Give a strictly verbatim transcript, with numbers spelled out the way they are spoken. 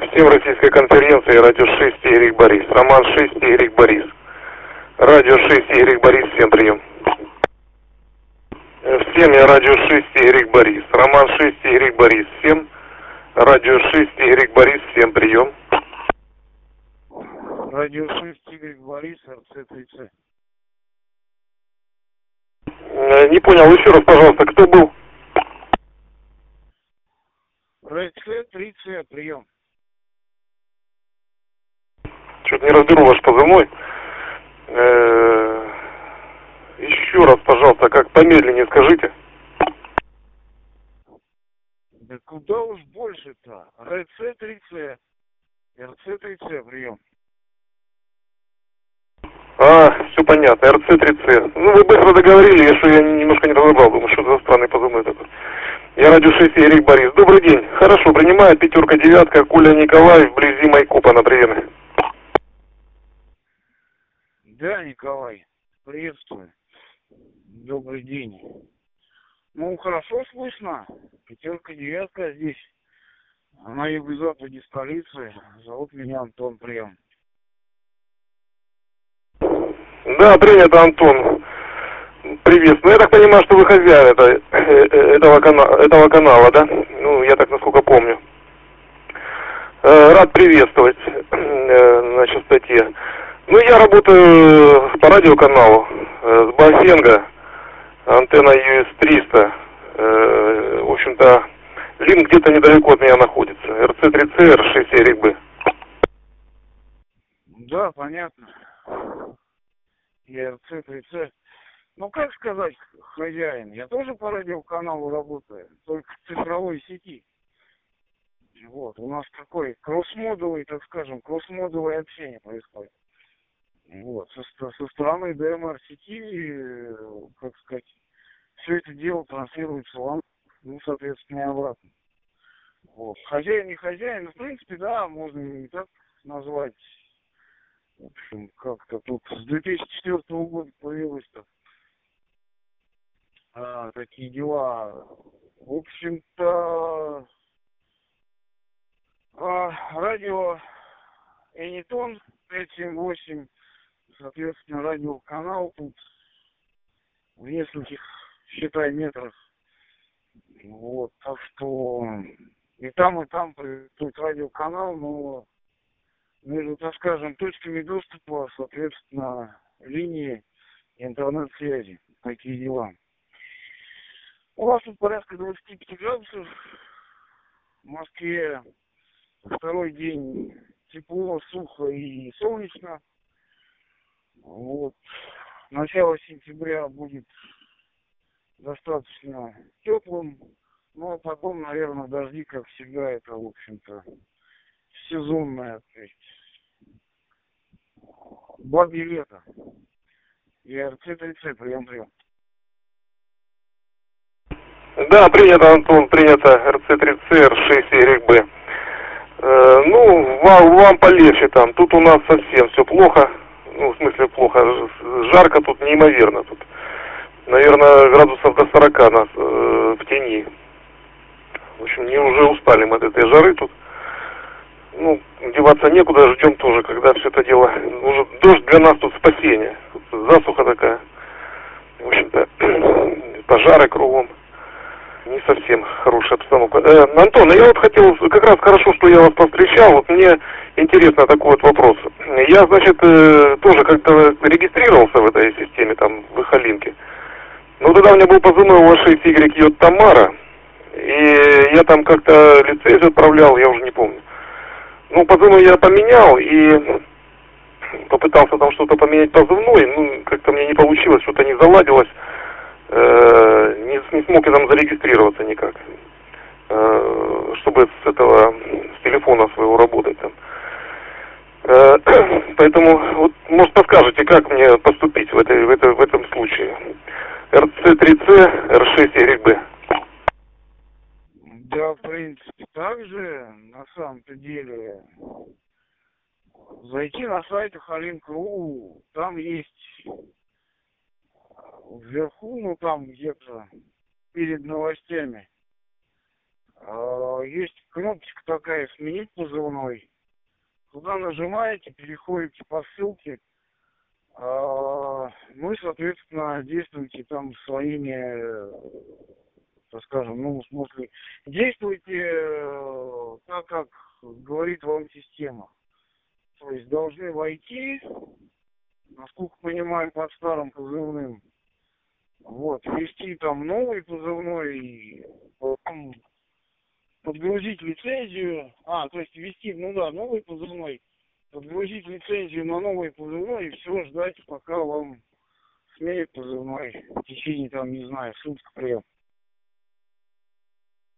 Всем российская конференция, радио шесть Y Борис. Роман шесть Y Борис. Радио шесть Y Борис, всем прием. Всем я радио шесть Y Борис. Роман шесть Y Борис. Всем радио шесть Y Борис, всем прием. Радио шесть Y Борис, эр цэ три цэ. Не понял, еще раз, пожалуйста, кто был? эр цэ три цэ, прием. Что-то не разберу ваш позывной. Еще раз, пожалуйста, как помедленнее скажите. Да куда уж больше-то? эр цэ три цэ. эр цэ три цэ, прием. А, все понятно, эр цэ три цэ. Ну, вы быстро договорили, я что я немножко не разобрал, думаю, что за странный позывной такой. Я радио шесть Y Борис. Добрый день. Хорошо, принимаю, пятерка, девятка, Коля Николаев, вблизи Майкопа на приеме. Да, Николай, приветствую. Добрый день. Ну, хорошо слышно. Пятерка, девятка здесь, на юго-западе столицы. Зовут меня Антон, прием. Да, принято, Антон. Привет. Ну, я так понимаю, что вы хозяин это, этого, канала, этого канала, да? Ну, я так насколько помню. Рад приветствовать на частоте. Ну, я работаю по радиоканалу с Баофенго, антенна ю эс триста. В общем-то, линк где-то недалеко от меня находится. эр цэ три цэ, эр шесть Y бэ. Да, понятно. Я эр цэ три цэ. Ну, как сказать, хозяин, я тоже по радиоканалу работаю, только в цифровой сети. Вот, у нас такой кросс-модовый, так скажем, кросс-модовое общение происходит. Вот, со, со стороны дэ эм эр-сети, как сказать, все это дело транслируется вам, ну, соответственно, и обратно. Вот. Хозяин, не хозяин, ну, в принципе, да, можно и так назвать. В общем, как-то тут с две тысячи четвёртого года появилось-то а, такие дела. В общем-то, а, радио Энитон пятьсот семьдесят восемь, соответственно, радиоканал тут в нескольких, считай, метрах. Вот, так что и там, и там тут радиоканал, но между, так скажем, точками доступа, соответственно, линии интернет-связи. Такие дела. У вас тут порядка двадцати пяти градусов. В Москве второй день тепло, сухо и солнечно. Вот. Начало сентября будет достаточно теплым. Ну, а потом, наверное, дожди, как всегда, это, в общем-то, сезонное. То есть бабье лето. И эр цэ три цэ, прием, прием. Да, принято, Антон, принято, эр цэ три цэ, эр шесть Y бэ. Э, ну, вам, вам полегче там. Тут у нас совсем все плохо. Ну, в смысле плохо. Жарко тут неимоверно. Тут, наверное, градусов до сорока нас э, в тени. В общем, не уже устали мы от этой жары тут. Ну, деваться некуда, ждем тоже, когда все это дело... Уже дождь для нас тут спасение. Тут засуха такая. В общем-то, пожары кругом. Не совсем хорошая обстановка. Э, Антон, я вот хотел, как раз хорошо, что я вас повстречал. Вот мне интересно такой вот вопрос. Я, значит, э, тоже как-то регистрировался в этой системе, там, в Ихалинке. Но тогда у меня был позывной у шесть Y Тамара. И я там как-то лицензию отправлял, я уже не помню. Ну, позывной я поменял и попытался там что-то поменять позывной. Ну, как-то мне не получилось, что-то не заладилось. Э, не, не смог я там зарегистрироваться никак. Э, чтобы с этого, с телефона своего работать там. Э, поэтому, вот, может, подскажете, как мне поступить в, этой, в, этой, в этом случае. эр цэ три цэ, эр шесть Y бэ. Да, в принципе, также, на самом-то деле, зайти на сайт Ихалинк точка ру, там есть вверху, ну там где-то перед новостями, А, есть кнопочка такая «Сменить позывной». Туда нажимаете, переходите по ссылке. А, ну и, соответственно, действуйте там своими, э, так скажем, ну, в смысле, действуйте э, так, как говорит вам система. То есть должны войти, насколько понимаю, под старым позывным. Вот, ввести там новый позывной, и потом подгрузить лицензию. А, то есть ввести, ну да, новый позывной, подгрузить лицензию на новый позывной и все ждать, пока вам сменят позывной в течение, там, не знаю, суток, например.